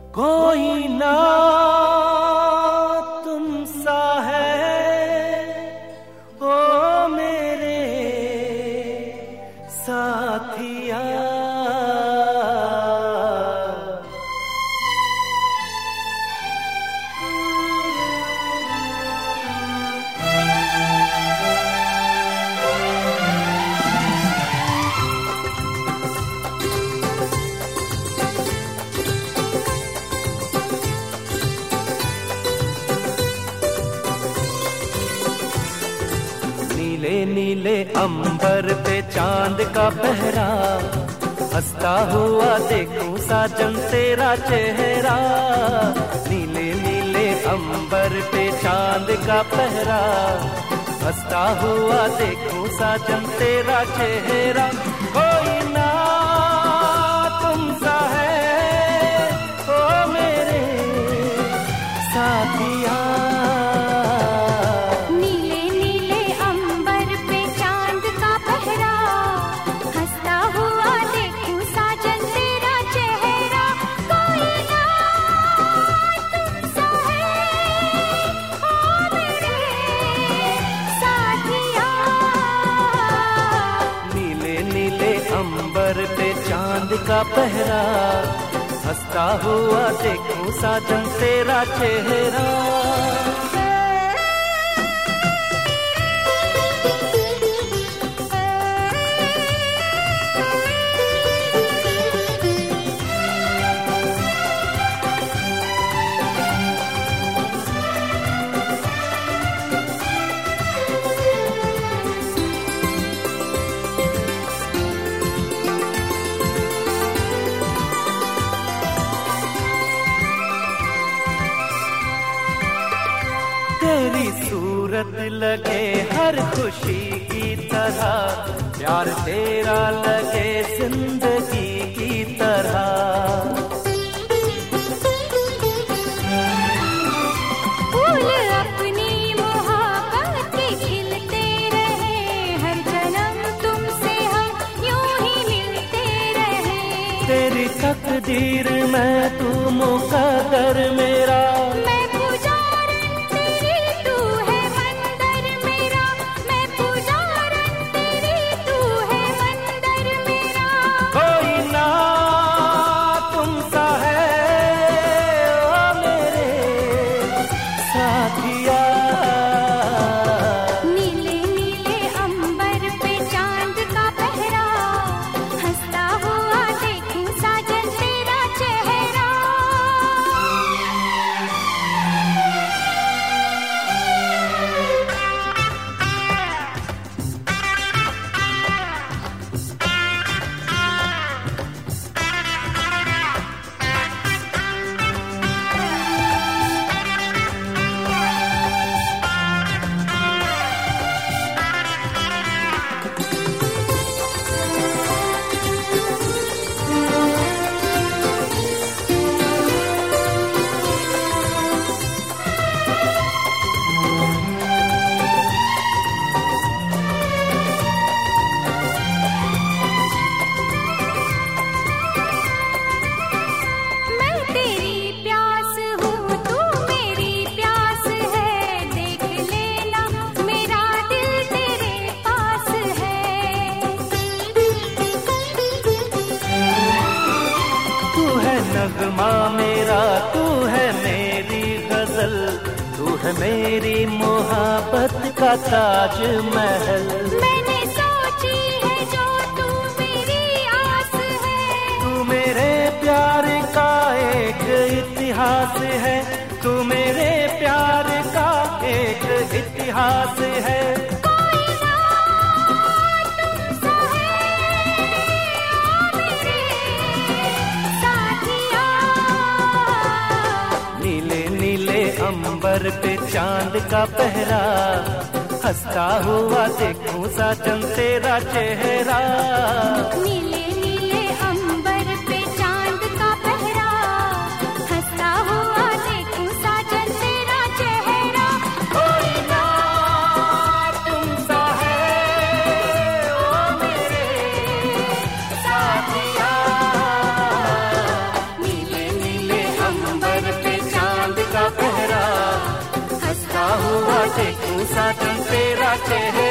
कोई ना तुम सा है ओ मेरे साथिया। नीले नीले अंबर पे चांद का पहरा, हंसता हुआ देखूं साजन तेरा चेहरा। नीले नीले अंबर पे चांद का पहरा, हंसता हुआ देखूं साजन तेरा चेहरा। कोई ना तुम सा है ओ मेरे साथिया। अंबर पे चांद का पहरा, हंसता हुआ देखूं साजन तेरा चेहरा। तेरी सूरत लगे हर खुशी की तरह, प्यार तेरा लगे जिंदगी की तरह। फूल अपनी मोहब्बत के खिलते रहे, हर जन्म तुमसे हम यूं ही मिलते रहे। तेरी तकदीर में तू मुकद्दर मेरा, नगमा मेरा तू है मेरी गजल, तू है मेरी मोहब्बत का ताज महल। मैंने सोची है जो तू मेरी आस है, तू मेरे प्यार का एक इतिहास है, तू मेरे प्यार का एक इतिहास है। अंबर पे चांद का पहरा, हंसता हुआ देखूं साजन तेरा चेहरा। नीले नीले अंबर पे चांद का पहरा, हंसता हुआ देखूं साजन तेरा चेहरा। कोई ना तुम सा है ओ मेरे साथिया। नीले नीले अंबर साजन तेरा चेहरा